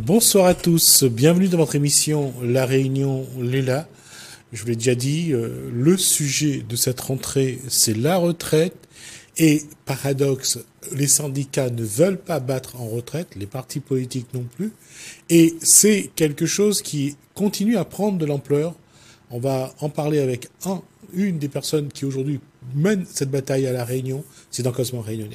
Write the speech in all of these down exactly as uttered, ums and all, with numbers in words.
Bonsoir à tous, bienvenue dans votre émission La Réunion Léla. Je vous l'ai déjà dit, euh, le sujet de cette rentrée, c'est la retraite. Et paradoxe, les syndicats ne veulent pas battre en retraite, les partis politiques non plus. Et c'est quelque chose qui continue à prendre de l'ampleur. On va en parler avec un, une des personnes qui aujourd'hui mène cette bataille à La Réunion, c'est dans Cosmo Réunionnais.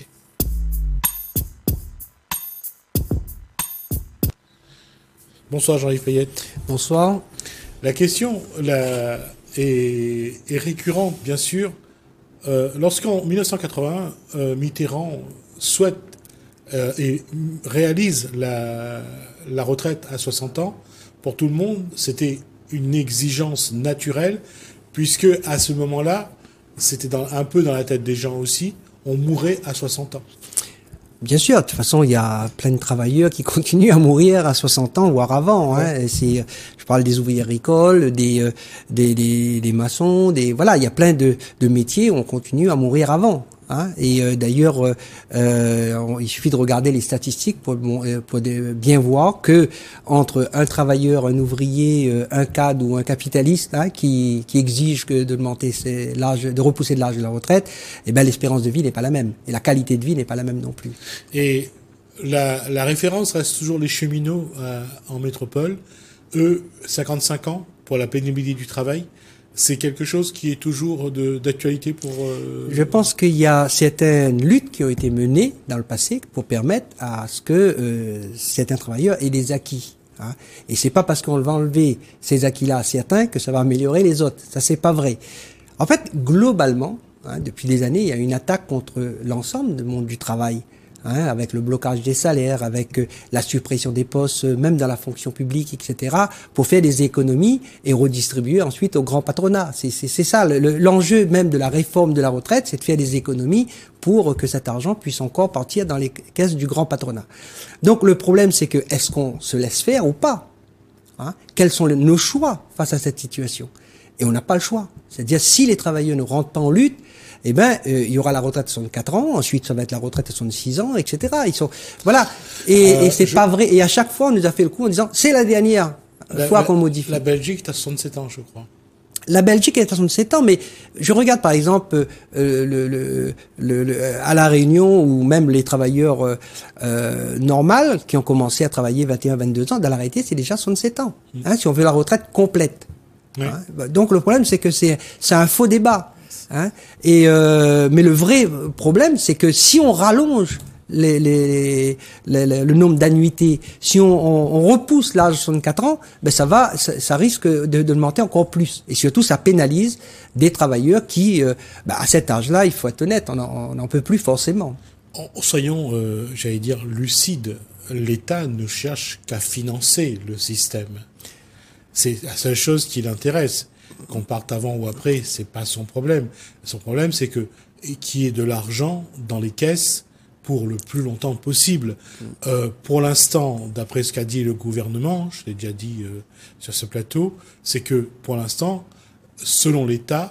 Bonsoir Jean-Yves Payette. Bonsoir. La question la, est, est récurrente, bien sûr. Euh, lorsqu'en mille neuf cent quatre-vingt-un, euh, Mitterrand souhaite euh, et réalise la, la retraite à soixante ans, pour tout le monde, c'était une exigence naturelle, puisque à ce moment-là, c'était dans, un peu dans la tête des gens aussi, on mourait à soixante ans. Bien sûr, de toute façon, il y a plein de travailleurs qui continuent à mourir à soixante ans, voire avant. Hein. Ouais. C'est, je parle des ouvriers agricoles, des, des, des, des maçons, des voilà, il y a plein de, de métiers où on continue à mourir avant. Hein. Et euh, d'ailleurs, euh, euh, il suffit de regarder les statistiques pour, pour bien voir que entre un travailleur, un ouvrier, un cadre ou un capitaliste hein, qui, qui exige que de augmenter l'âge, de repousser de l'âge de la retraite, eh ben l'espérance de vie n'est pas la même et la qualité de vie n'est pas la même non plus. Et la, la référence reste toujours les cheminots euh, en métropole. Eux, cinquante-cinq ans pour la pénibilité du travail. C'est quelque chose qui est toujours de, d'actualité pour... Euh... Je pense qu'il y a certaines luttes qui ont été menées dans le passé pour permettre à ce que euh, certains travailleurs aient des acquis. Hein. Et c'est pas parce qu'on va enlever ces acquis-là à certains que ça va améliorer les autres. Ça, c'est pas vrai. En fait, globalement, hein, depuis des années, il y a une attaque contre l'ensemble du monde du travail. Hein, avec le blocage des salaires, avec euh, la suppression des postes, euh, même dans la fonction publique, et cetera, pour faire des économies et redistribuer ensuite au grand patronat. C'est, c'est, c'est ça, le, l'enjeu même de la réforme de la retraite, c'est de faire des économies pour que cet argent puisse encore partir dans les caisses du grand patronat. Donc le problème, c'est que est-ce qu'on se laisse faire ou pas hein? Quels sont les, nos choix face à cette situation? Et on n'a pas le choix. C'est-à-dire, si les travailleurs ne rentrent pas en lutte, eh ben, euh, il y aura la retraite à soixante-quatre ans, ensuite ça va être la retraite à soixante-six ans, et cetera. Ils sont, voilà. Et, euh, et c'est je... pas vrai. Et à chaque fois, on nous a fait le coup en disant, c'est la dernière la, fois la, qu'on modifie. La Belgique est à soixante-sept ans, je crois. La Belgique est à soixante-sept ans, mais je regarde par exemple euh, le, le, le, le, à La Réunion ou même les travailleurs euh, euh, normaux qui ont commencé à travailler vingt et un, vingt-deux ans, dans la réalité, c'est déjà soixante-sept ans. Mmh. Hein, si on veut la retraite complète. Oui. Hein. Donc le problème, c'est que c'est, c'est un faux débat. Hein. Et euh, mais le vrai problème, c'est que si on rallonge les, les, les, les, le nombre d'annuités, si on, on, on repousse l'âge de soixante-quatre ans, ben ça va, ça, ça risque de, de monter encore plus. Et surtout, ça pénalise des travailleurs qui, euh, ben à cet âge-là, il faut être honnête, on n'en peut plus forcément. Soyons, euh, j'allais dire, lucides. L'État ne cherche qu'à financer le système. C'est la seule chose qui l'intéresse. Qu'on parte avant ou après, c'est pas son problème. Son problème, c'est que qu'il y ait de l'argent dans les caisses pour le plus longtemps possible. Euh, pour l'instant, d'après ce qu'a dit le gouvernement, je l'ai déjà dit euh, sur ce plateau, c'est que pour l'instant, selon l'État,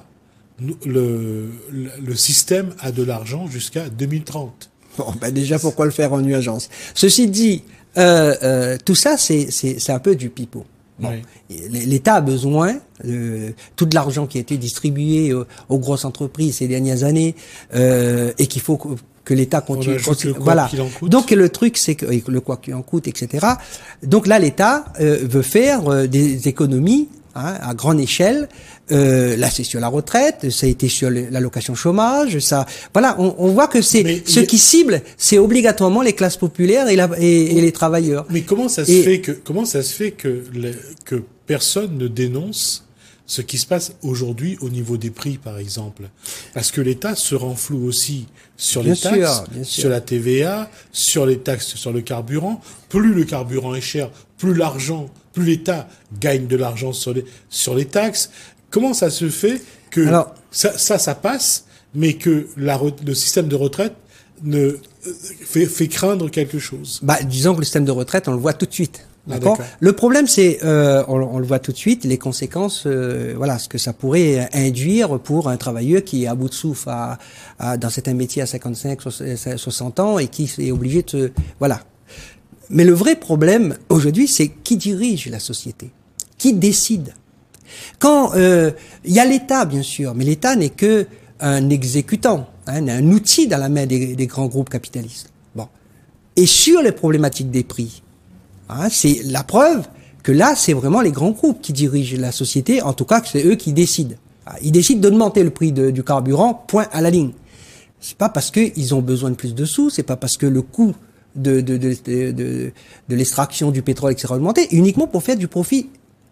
le, le, le système a de l'argent jusqu'à deux mille trente. Bon, ben déjà, pourquoi le faire en urgence? Ceci dit, euh, euh, tout ça, c'est, c'est, c'est un peu du pipeau. Bon. Oui. L'État a besoin de tout l'argent qui a été distribué aux, aux grosses entreprises ces dernières années euh, et qu'il faut que, que l'État continue. continue le voilà. Qu'il en coûte. Donc le truc, c'est que le quoi qu'il en coûte, et cetera. Donc là, l'État euh, veut faire euh, des économies hein, à grande échelle. Euh, là, c'est sur la retraite, ça a été sur l'allocation chômage, ça. Voilà, on, on voit que c'est mais ce qui cible, c'est obligatoirement les classes populaires et, la, et, et les travailleurs. Mais comment ça se et... fait que comment ça se fait que les, que personne ne dénonce ce qui se passe aujourd'hui au niveau des prix, par exemple? Parce que l'État se rend flou aussi sur bien les taxes, sûr, sur la T V A, sur les taxes sur le carburant. Plus le carburant est cher, plus l'argent, plus l'État gagne de l'argent sur les sur les taxes. Comment ça se fait que Alors, ça, ça, ça passe, mais que la, le système de retraite ne fait, fait craindre quelque chose? Bah, disons que le système de retraite, on le voit tout de suite. Ah, d'accord. Le problème, c'est, euh, on, on le voit tout de suite, les conséquences, euh, voilà, ce que ça pourrait induire pour un travailleur qui est à bout de souffle à, à, dans certains métiers à cinquante-cinq, soixante ans et qui est obligé de se, voilà. Mais le vrai problème aujourd'hui, c'est qui dirige la société, qui décide. Quand euh, il y a l'État, bien sûr, mais l'État n'est que un exécutant, hein, un outil dans la main des, des grands groupes capitalistes. Bon, et sur les problématiques des prix, hein, c'est la preuve que là, c'est vraiment les grands groupes qui dirigent la société. En tout cas, que c'est eux qui décident. Ils décident d'augmenter le prix de, du carburant, point à la ligne. C'est pas parce qu'ils ont besoin de plus de sous, c'est pas parce que le coût de, de, de, de, de, de l'extraction du pétrole, et cetera, a augmenté, uniquement pour faire du profit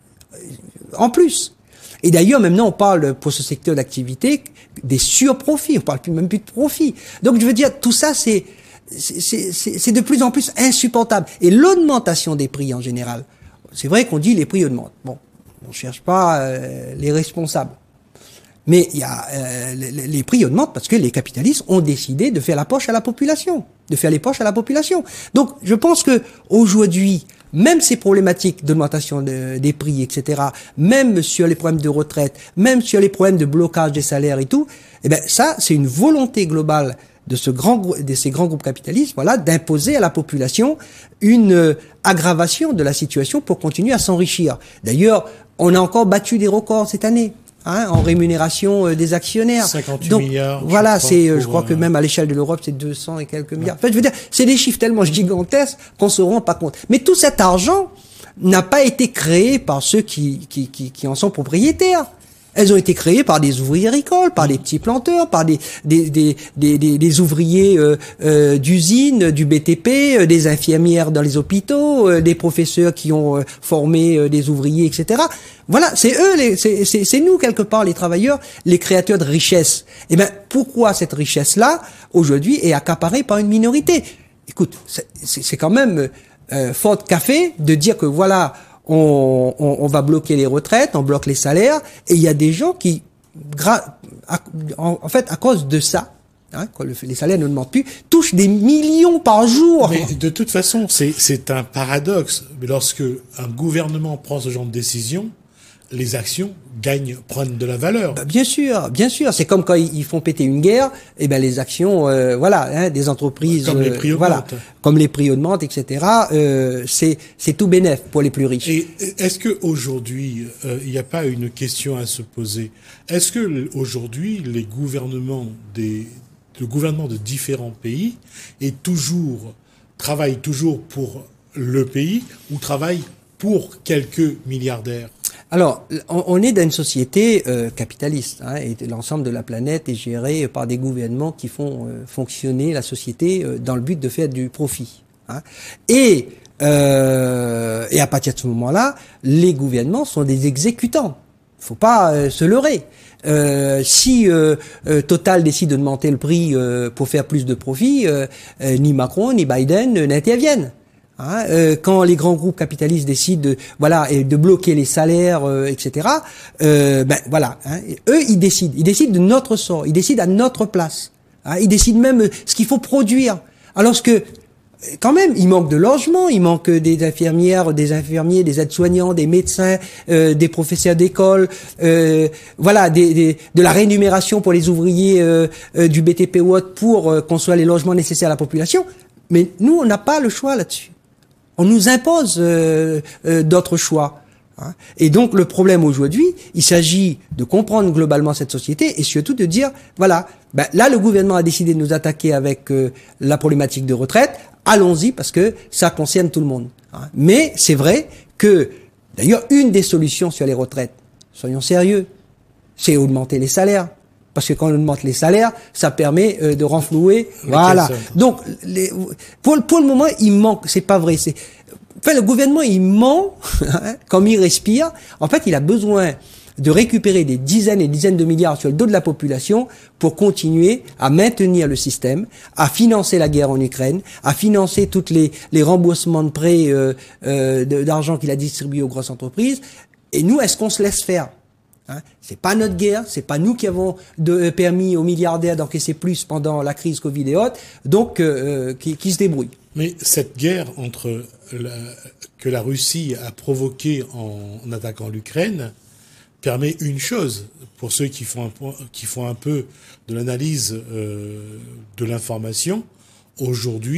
en plus. Et d'ailleurs, maintenant, on parle pour ce secteur d'activité des surprofits, on parle plus, même plus de profit. Donc, je veux dire, tout ça, c'est, c'est, c'est, c'est de plus en plus insupportable. Et l'augmentation des prix en général, c'est vrai qu'on dit les prix augmentent. Bon, on cherche pas euh, les responsables. Mais il y a euh, les, les prix augmentent parce que les capitalistes ont décidé de faire la poche à la population, de faire les poches à la population. Donc, je pense que aujourd'hui, même ces problématiques d'augmentation de, des prix, et cetera, même sur les problèmes de retraite, même sur les problèmes de blocage des salaires et tout, eh ben ça, c'est une volonté globale de ce grand de ces grands groupes capitalistes, voilà, d'imposer à la population une euh, aggravation de la situation pour continuer à s'enrichir. D'ailleurs, on a encore battu des records cette année. Hein, en rémunération euh, des actionnaires. cinquante-huit Donc, milliards. voilà, c'est, pour, je crois euh... que même à l'échelle de l'Europe, c'est deux cents et quelques milliards. Enfin, je veux dire, c'est des chiffres tellement gigantesques qu'on se rend pas compte. Mais tout cet argent n'a pas été créé par ceux qui, qui, qui, qui en sont propriétaires. Elles ont été créées par des ouvriers agricoles, par des petits planteurs, par des des des des, des, des ouvriers euh, euh, d'usines, du B T P, euh, des infirmières dans les hôpitaux, euh, des professeurs qui ont euh, formé euh, des ouvriers, et cetera. Voilà, c'est eux, les, c'est, c'est, c'est nous quelque part les travailleurs, les créateurs de richesse. Et ben pourquoi cette richesse-là aujourd'hui est accaparée par une minorité? Écoute, c'est, c'est, c'est quand même euh, fort de café de dire que voilà. On, on, on va bloquer les retraites, on bloque les salaires, et il y a des gens qui, gra- à, en, en fait, à cause de ça, hein, quand le, les salaires ne augmentent plus, touchent des millions par jour. Mais de toute façon, c'est, c'est un paradoxe. Lorsque un gouvernement prend ce genre de décision, les actions gagnent, prennent de la valeur. Bah, bien sûr, bien sûr. C'est comme quand ils font péter une guerre, et ben les actions, euh, voilà, hein, des entreprises, comme les prix euh, augmentent. voilà, comme les prix augmentent, et cetera. Euh, c'est c'est tout bénef pour les plus riches. Et est-ce que aujourd'hui, euh, il n'y a pas une question à se poser? Est-ce que aujourd'hui, les gouvernements des, le gouvernement de différents pays est toujours travaille toujours pour le pays ou travaille pour quelques milliardaires? Alors, on est dans une société euh, capitaliste, hein, et l'ensemble de la planète est géré par des gouvernements qui font euh, fonctionner la société euh, dans le but de faire du profit. Hein. Et, euh, et à partir de ce moment-là, les gouvernements sont des exécutants. Faut pas euh, se leurrer. Euh, si euh, euh, Total décide d'augmenter le prix euh, pour faire plus de profit, euh, euh, ni Macron ni Biden euh, n'interviennent. Hein, euh, quand les grands groupes capitalistes décident de, voilà, et de bloquer les salaires, euh, et cetera. Euh, ben voilà, hein, eux ils décident, ils décident de notre sort, ils décident à notre place. Hein, ils décident même ce qu'il faut produire. Alors que quand même, il manque de logements, il manque des infirmières, des infirmiers, des aides-soignants, des médecins, euh, des professeurs d'école, euh, voilà, des, des, de la rémunération pour les ouvriers euh, euh, du B T P ou autre pour euh, construire les logements nécessaires à la population. Mais nous, on n'a pas le choix là-dessus. On nous impose euh, euh, d'autres choix. Hein. Et donc le problème aujourd'hui, il s'agit de comprendre globalement cette société et surtout de dire, voilà, ben, là le gouvernement a décidé de nous attaquer avec euh, la problématique de retraite, allons-y parce que ça concerne tout le monde. Hein. Mais c'est vrai que, d'ailleurs, une des solutions sur les retraites, soyons sérieux, c'est augmenter les salaires. Parce que quand on augmente les salaires, ça permet euh, de renflouer. Mais voilà. Donc, les, pour, pour le moment, il manque. C'est pas vrai. C'est, enfin, le gouvernement, il ment, hein, comme il respire. En fait, il a besoin de récupérer des dizaines et dizaines de milliards sur le dos de la population pour continuer à maintenir le système, à financer la guerre en Ukraine, à financer toutes les, les remboursements de prêts euh, euh, d'argent qu'il a distribués aux grosses entreprises. Et nous, est-ce qu'on se laisse faire? Hein, c'est pas notre guerre, c'est pas nous qui avons de, permis aux milliardaires d'encaisser plus pendant la crise Covid et autres, donc euh, qui, qui se débrouillent. Mais cette guerre entre la, que la Russie a provoquée en, en attaquant l'Ukraine permet une chose pour ceux qui font un, qui font un peu de l'analyse euh, de l'information. Aujourd'hui,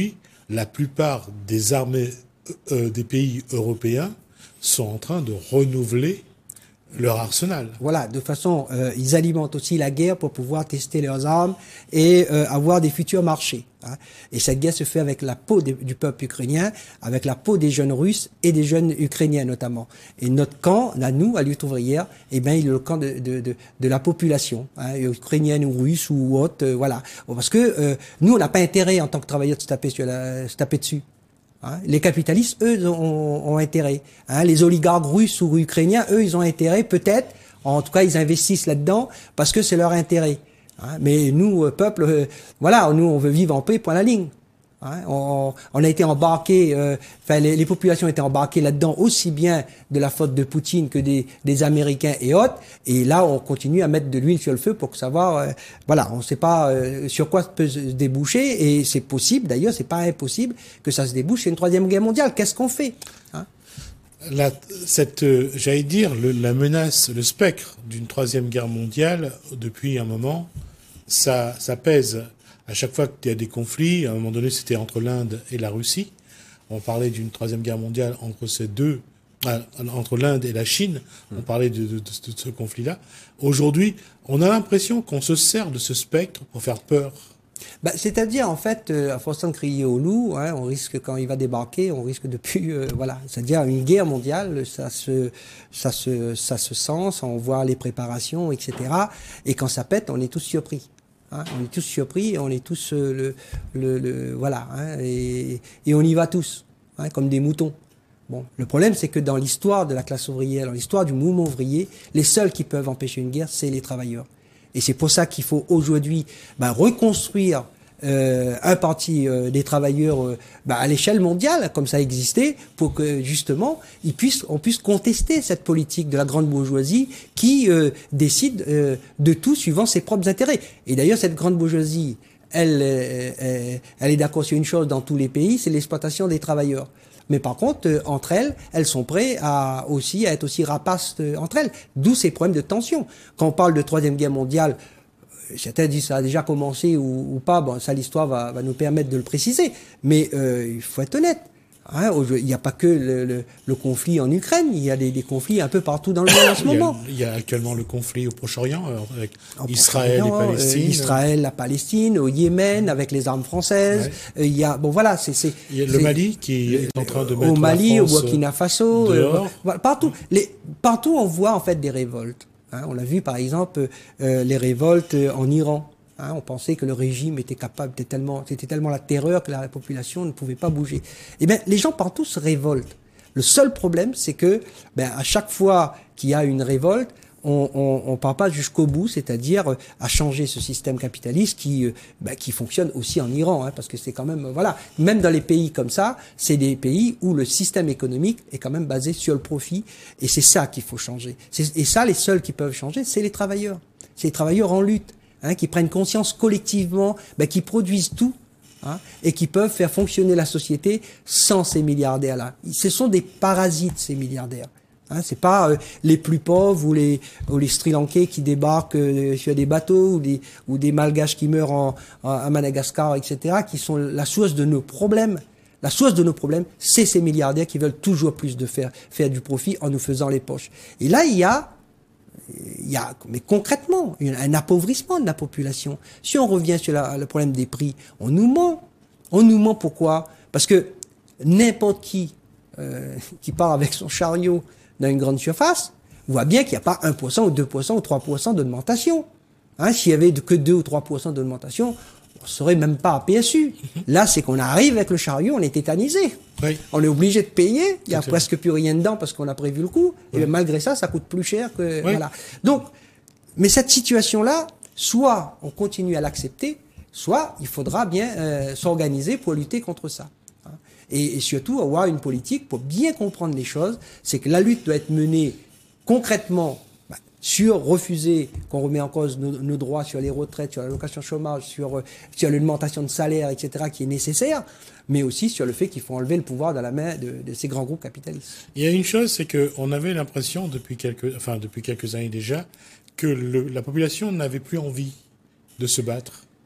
la plupart des armées euh, des pays européens sont en train de renouveler leur arsenal. Voilà, de façon, euh, ils alimentent aussi la guerre pour pouvoir tester leurs armes et euh, avoir des futurs marchés. Hein. Et cette guerre se fait avec la peau de, du peuple ukrainien, avec la peau des jeunes Russes et des jeunes Ukrainiens notamment. Et notre camp, là, nous, à Lutte ouvrière, eh ben, il est le camp de, de, de, de la population, hein, ukrainienne ou russe ou autre, euh, voilà. Parce que euh, nous, on n'a pas intérêt en tant que travailleurs de se taper, sur la, se taper dessus. Hein, les capitalistes, eux, ont, ont intérêt. Hein, les oligarques russes ou ukrainiens, eux, ils ont intérêt, peut-être, en tout cas, ils investissent là-dedans parce que c'est leur intérêt. Hein, mais nous, euh, peuple, euh, voilà, nous, on veut vivre en paix, point la ligne. Hein, on, on a été embarqués, euh, enfin, les, les populations étaient embarquées là-dedans aussi bien de la faute de Poutine que des, des Américains et autres. Et là, on continue à mettre de l'huile sur le feu pour savoir, euh, voilà, on ne sait pas euh, sur quoi peut se déboucher. Et c'est possible, d'ailleurs, c'est pas impossible que ça se débouche sur une troisième guerre mondiale. Qu'est-ce qu'on fait, hein? La, cette, euh, j'allais dire, le, la menace, le spectre d'une troisième guerre mondiale, depuis un moment, ça, ça pèse. À chaque fois qu'il y a des conflits, à un moment donné, c'était entre l'Inde et la Russie. On parlait d'une troisième guerre mondiale entre ces deux, euh, entre l'Inde et la Chine. On parlait de, de, de, de ce conflit-là. Aujourd'hui, on a l'impression qu'on se sert de ce spectre pour faire peur. Bah, c'est-à-dire, en fait, euh, à force de crier au loup, hein, on risque, quand il va débarquer, on risque de plus, euh, voilà. C'est-à-dire, une guerre mondiale, ça se, ça se, ça se sent, on voit les préparations, et cetera. Et quand ça pète, on est tous surpris. Hein, on est tous surpris, on est tous euh, le, le, le, voilà, hein, et, et on y va tous, hein, comme des moutons. Bon, le problème, c'est que dans l'histoire de la classe ouvrière, dans l'histoire du mouvement ouvrier, les seuls qui peuvent empêcher une guerre, c'est les travailleurs. Et c'est pour ça qu'il faut aujourd'hui ben, reconstruire euh, un parti euh, des travailleurs euh, ben, à l'échelle mondiale, comme ça existait, pour que justement, ils puissent, on puisse contester cette politique de la grande bourgeoisie qui euh, décide euh, de tout suivant ses propres intérêts. Et d'ailleurs, cette grande bourgeoisie, elle, elle, elle est d'accord sur une chose dans tous les pays, c'est l'exploitation des travailleurs. Mais par contre, euh, entre elles, elles sont prêtes à aussi à être aussi rapaces euh, entre elles. D'où ces problèmes de tension. Quand on parle de troisième guerre mondiale, euh, certains disent ça a déjà commencé ou, ou pas. Bon, ça, l'histoire va, va nous permettre de le préciser. Mais euh, il faut être honnête. Hein, il n'y a pas que le, le, le conflit en Ukraine, il y a des, des conflits un peu partout dans le monde en ce moment. Il y a, il y a actuellement le conflit au Proche-Orient avec en Israël et Palestine. Euh, Israël, la Palestine, au Yémen avec les armes françaises. Ouais. Euh, il y a bon voilà, c'est c'est il y a le Mali qui est en train de mettre au Mali, la France au Burkina Faso, euh, voilà, partout. Les partout on voit en fait des révoltes. Hein, on l'a vu par exemple euh, les révoltes en Iran. Hein, on pensait que le régime était capable, était tellement, c'était tellement la terreur que la population ne pouvait pas bouger. Eh bien, les gens partout se révoltent. Le seul problème, c'est que, ben, à chaque fois qu'il y a une révolte, on, on, on part pas jusqu'au bout, c'est-à-dire euh, à changer ce système capitaliste qui, euh, ben, qui fonctionne aussi en Iran, hein, parce que c'est quand même, euh, voilà, même dans les pays comme ça, c'est des pays où le système économique est quand même basé sur le profit, et c'est ça qu'il faut changer. C'est, et ça, les seuls qui peuvent changer, c'est les travailleurs. C'est les travailleurs en lutte. Hein, qui prennent conscience collectivement, ben, qui produisent tout, hein, et qui peuvent faire fonctionner la société sans ces milliardaires-là. Ce sont des parasites, ces milliardaires. Hein, c'est pas euh, les plus pauvres ou les, ou les Sri Lankais qui débarquent euh, sur des bateaux ou des, ou des Malgaches qui meurent en, en, à Madagascar, et cetera, qui sont la source de nos problèmes. La source de nos problèmes, c'est ces milliardaires qui veulent toujours plus de faire, faire du profit en nous faisant les poches. Et là, il y a Il y a, mais concrètement, un appauvrissement de la population. Si on revient sur la, le problème des prix, on nous ment. On nous ment pourquoi? Parce que n'importe qui euh, qui part avec son chariot dans une grande surface voit bien qu'il n'y a pas un pour cent ou deux pour cent ou trois pour cent d'augmentation. Hein, s'il y avait que deux ou trois pour cent d'augmentation, on ne serait même pas à P S U. Là, c'est qu'on arrive avec le chariot, on est tétanisé. Oui. On est obligé de payer, il n'y a c'est presque plus rien dedans parce qu'on a prévu le coup, oui. Et malgré ça, ça coûte plus cher que... Oui. Voilà. Donc, mais cette situation-là, soit on continue à l'accepter, soit il faudra bien euh, s'organiser pour lutter contre ça. Hein. Et, et surtout, avoir une politique pour bien comprendre les choses, c'est que la lutte doit être menée concrètement bah, sur refuser qu'on remet en cause nos, nos droits sur les retraites, sur l'allocation chômage, sur, sur l'augmentation de salaire, et cetera, qui est nécessaire, mais aussi sur le fait qu'il faut enlever le pouvoir dans la main de, de ces grands groupes capitalistes. Il y a une chose, c'est qu'on avait l'impression depuis quelques, enfin depuis quelques années déjà, que le, la population n'avait plus envie de se battre.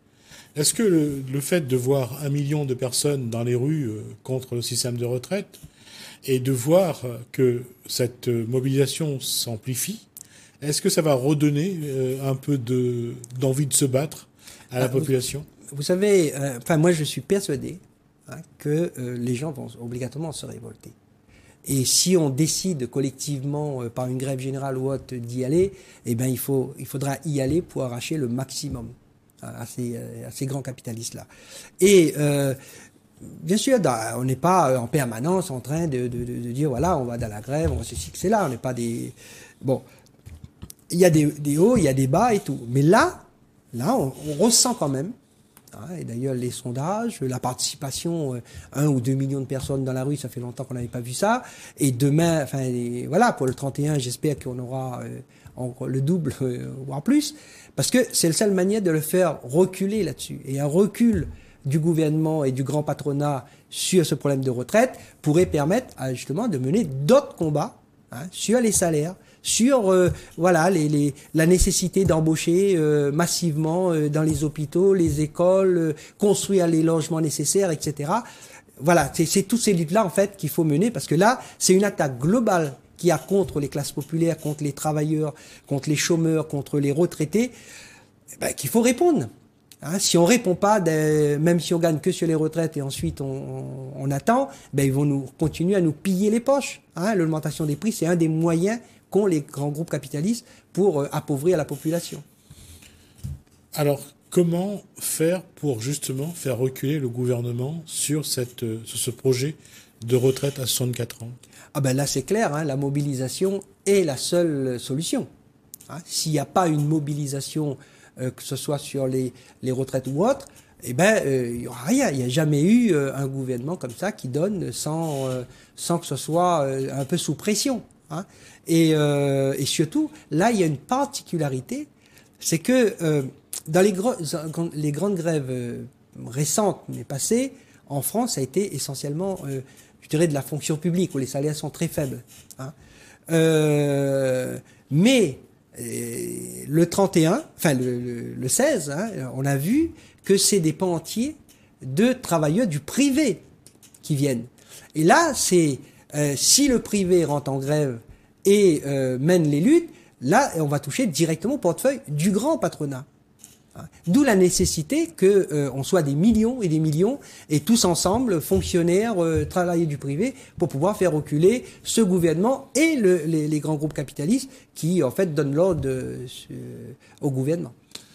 Est-ce que le, le fait de voir un million de personnes dans les rues euh, contre le système de retraite et de voir que cette mobilisation s'amplifie, est-ce que ça va redonner euh, un peu de, d'envie de se battre à la ah, population? Vous, vous savez, euh, enfin moi je suis persuadé hein, que euh, les gens vont obligatoirement se révolter. Et si on décide collectivement euh, par une grève générale ou autre d'y aller, eh ben il faut, il faudra y aller pour arracher le maximum à ces, à ces grands capitalistes-là. Et euh, bien sûr, on n'est pas en permanence en train de, de, de dire voilà, on va dans la grève, on va ceci que c'est là. On n'est pas des bon. Il y a des, des hauts, il y a des bas et tout. Mais là, là, on, on ressent quand même. Hein, et d'ailleurs, les sondages, la participation, euh, un ou deux millions de personnes dans la rue, ça fait longtemps qu'on n'avait pas vu ça. Et demain, enfin, et voilà, pour le trente et un, j'espère qu'on aura euh, encore le double, euh, voire plus. Parce que c'est la seule manière de le faire reculer là-dessus. Et un recul du gouvernement et du grand patronat sur ce problème de retraite pourrait permettre à, justement de mener d'autres combats hein, sur les salaires, sur euh, voilà les, les, la nécessité d'embaucher euh, massivement euh, dans les hôpitaux, les écoles, euh, construire les logements nécessaires, et cetera. Voilà, c'est, c'est toutes ces luttes-là en fait qu'il faut mener parce que là, c'est une attaque globale qu'il y a contre les classes populaires, contre les travailleurs, contre les chômeurs, contre les retraités, ben, qu'il faut répondre. Hein, si on répond pas, de, même si on gagne que sur les retraites et ensuite on, on, on attend, ben ils vont nous continuer à nous piller les poches. Hein, l'augmentation des prix, c'est un des moyens qu'ont les grands groupes capitalistes pour euh, appauvrir la population. Alors, comment faire pour justement faire reculer le gouvernement sur, cette, sur ce projet de retraite à soixante-quatre ans? Ah ben là c'est clair, hein, la mobilisation est la seule solution. Hein, s'il n'y a pas une mobilisation, euh, que ce soit sur les, les retraites ou autres, eh ben euh, il n'y aura rien. Il n'y a jamais eu euh, un gouvernement comme ça qui donne sans, euh, sans que ce soit euh, un peu sous pression. Hein. Et, euh, et surtout, là il y a une particularité, c'est que euh, dans les, gros, les grandes grèves euh, récentes, mais passées, en France, ça a été essentiellement... Euh, je dirais de la fonction publique, où les salaires sont très faibles. Hein. Euh, mais euh, le trente et un, enfin le, le, le seize, hein, on a vu que c'est des pans entiers de travailleurs du privé qui viennent. Et là, c'est euh, si le privé rentre en grève et euh, mène les luttes, là, on va toucher directement au portefeuille du grand patronat. D'où la nécessité que euh, on soit des millions et des millions et tous ensemble, fonctionnaires, euh, travailleurs du privé, pour pouvoir faire reculer ce gouvernement et le, les, les grands groupes capitalistes qui en fait donnent l'ordre euh, au gouvernement.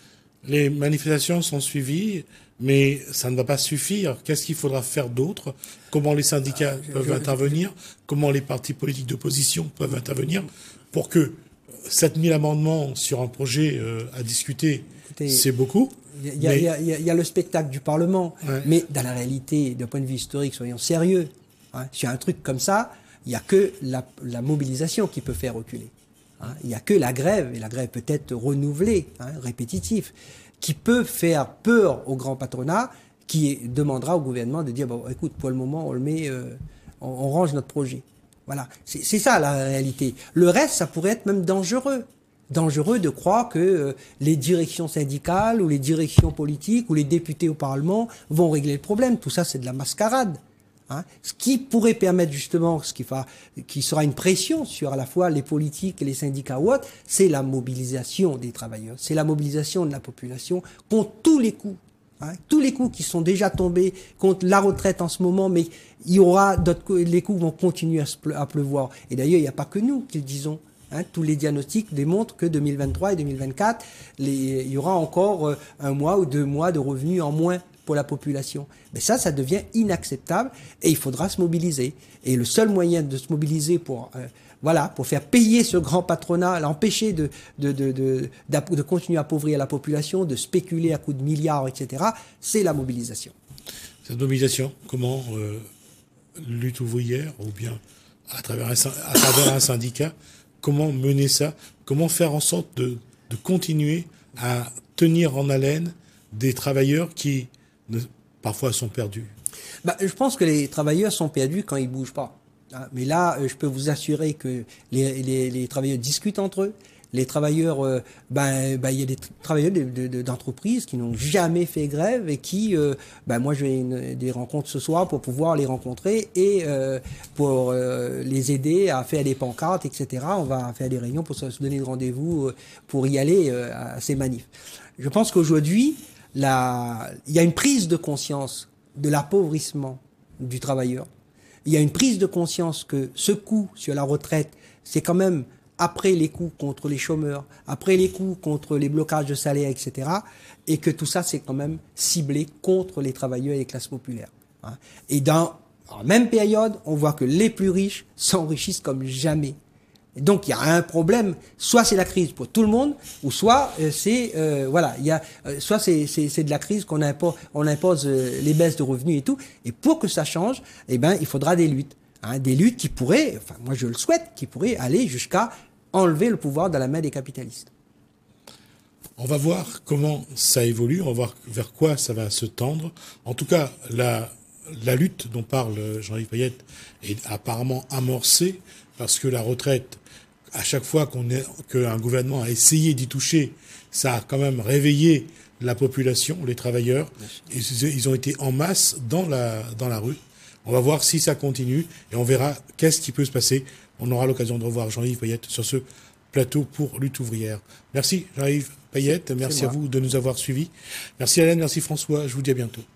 Les manifestations sont suivies, mais ça ne va pas suffire. Qu'est-ce qu'il faudra faire d'autre? Comment les syndicats euh, peuvent je, intervenir? Je... Comment les partis politiques d'opposition peuvent intervenir pour que sept mille amendements sur un projet euh, à discuter, c'est beaucoup. Il y, mais... y, y, y, y a le spectacle du Parlement, ouais. Mais dans la réalité, d'un point de vue historique, soyons sérieux. Hein, sur un truc comme ça, il n'y a que la, la mobilisation qui peut faire reculer. Hein, il n'y a que la grève, et la grève peut être renouvelée, hein, répétitive, qui peut faire peur au grand patronat, qui demandera au gouvernement de dire bon, écoute, pour le moment, on le met, euh, on, on range notre projet. Voilà, c'est, c'est ça la réalité. Le reste, ça pourrait être même dangereux. Dangereux de croire que euh, les directions syndicales ou les directions politiques ou les députés au Parlement vont régler le problème. Tout ça, c'est de la mascarade. Hein. Ce qui pourrait permettre justement, ce qui, fa, qui sera une pression sur à la fois les politiques et les syndicats ou autres, c'est la mobilisation des travailleurs. C'est la mobilisation de la population contre tous les coups. Hein, tous les coups qui sont déjà tombés contre la retraite en ce moment, mais il y aura d'autres, les coups vont continuer à, se ple, à pleuvoir. Et d'ailleurs, il n'y a pas que nous qui le disons. Hein, tous les diagnostics démontrent que deux mille vingt-trois et deux mille vingt-quatre, les, il y aura encore euh, un mois ou deux mois de revenus en moins pour la population. Mais ça, ça devient inacceptable et il faudra se mobiliser. Et le seul moyen de se mobiliser pour euh, voilà, pour faire payer ce grand patronat, l'empêcher de, de, de, de, de, de continuer à appauvrir la population, de spéculer à coups de milliards, et cetera, c'est la mobilisation. Cette mobilisation, comment euh, lutte ouvrière ou bien à travers un, à travers un syndicat, comment mener ça? Comment faire en sorte de, de continuer à tenir en haleine des travailleurs qui ne, parfois sont perdus? Bah, je pense que les travailleurs sont perdus quand ils bougent pas. Mais là, je peux vous assurer que les, les, les travailleurs discutent entre eux, Les travailleurs, euh, ben, ben, il y a des travailleurs de, de, de, d'entreprises qui n'ont jamais fait grève et qui, euh, ben, moi, j'ai une, des rencontres ce soir pour pouvoir les rencontrer et euh, pour euh, les aider à faire des pancartes, et cetera. On va faire des réunions pour se donner de rendez-vous euh, pour y aller euh, à ces manifs. Je pense qu'aujourd'hui, la, il y a une prise de conscience de l'appauvrissement du travailleur. Il y a une prise de conscience que ce coup sur la retraite, c'est quand même après les coups contre les chômeurs, après les coups contre les blocages de salaire, et cetera. Et que tout ça, c'est quand même ciblé contre les travailleurs et les classes populaires. Et dans la même période, on voit que les plus riches s'enrichissent comme jamais. Et donc il y a un problème, soit c'est la crise pour tout le monde, ou soit euh, c'est euh, voilà, il y a euh, soit c'est c'est c'est de la crise qu'on impose, on impose euh, les baisses de revenus et tout. Et pour que ça change, eh ben il faudra des luttes, hein, des luttes qui pourraient, enfin moi je le souhaite, qui pourraient aller jusqu'à enlever le pouvoir de la main des capitalistes. On va voir comment ça évolue, on va voir vers quoi ça va se tendre. En tout cas, la la lutte dont parle Jean-Yves Payette est apparemment amorcée parce que la retraite, à chaque fois qu'on est, qu'un gouvernement a essayé d'y toucher, ça a quand même réveillé la population, les travailleurs. Ils, ils ont été en masse dans la, dans la rue. On va voir si ça continue et on verra qu'est-ce qui peut se passer. On aura l'occasion de revoir Jean-Yves Payette sur ce plateau pour Lutte ouvrière. Merci Jean-Yves Payette, merci à vous de nous avoir suivis. Merci Hélène, merci François, je vous dis à bientôt.